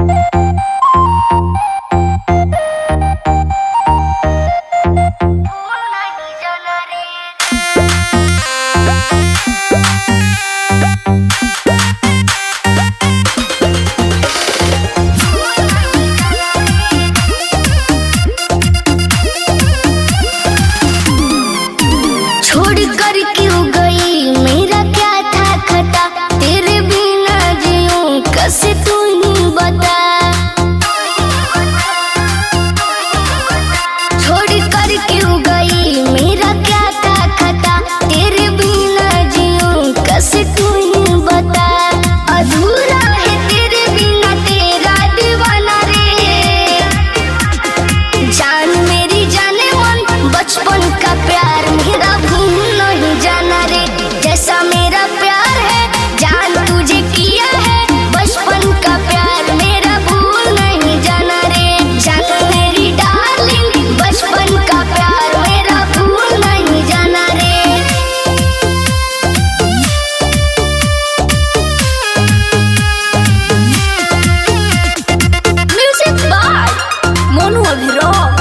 छोड़ कर क्यों गई, मेरा क्या था खता, तेरे बिना जीऊं कैसे तू ही बता। छोड़ कर क्यों गई, मेरा क्या था खता, तेरे बिना जीऊं कैसे तू ही बता। अधूरा है तेरे बिना तेरा दीवाना रे, जान मेरी जाने मन बचपन का प्यार मेरा भूल नहीं जाना रे। जैसा मेरा प्यार है जान तुझे किया है, बचपन का प्यार मेरा भूल नहीं जाना रे। जान मेरी डार्लिंग बचपन का प्यार मेरा भूल नहीं जाना रे। Music by Monu Abhiram.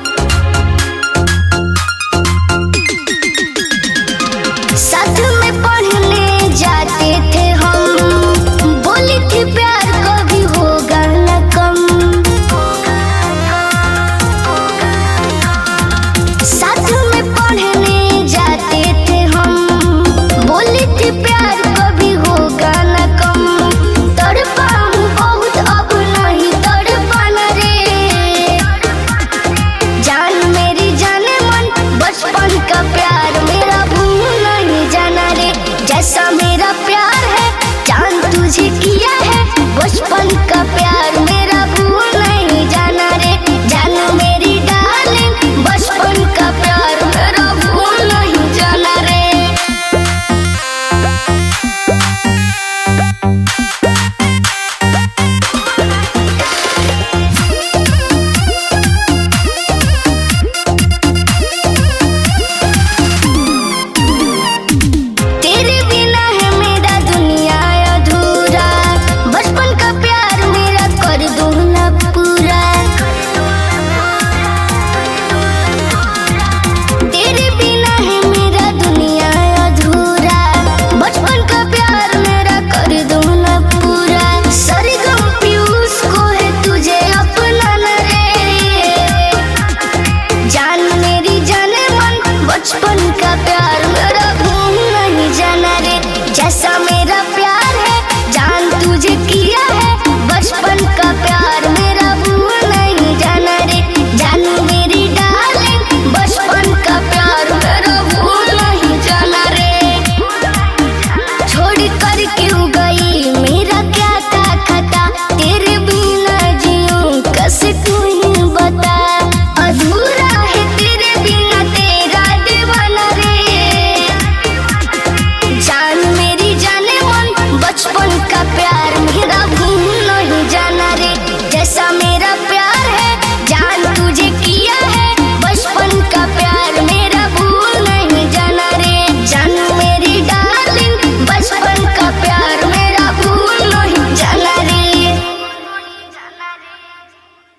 साथ में पढ़ने जाते थे हम, बोली थी प्यार कभी होगा न कम। साथ में पढ़ने जाते थे हम, बोली थी प्यार कभी होगा न कम। तड़पा हूँ बहुत अब नहीं तड़पाना रे, जान मेरी जाने मन बचपन का प्यार मेरा भूल नहीं जाना रे। जैसा मेरा प्यार है जान तुझे किया है, बचपन का प्यार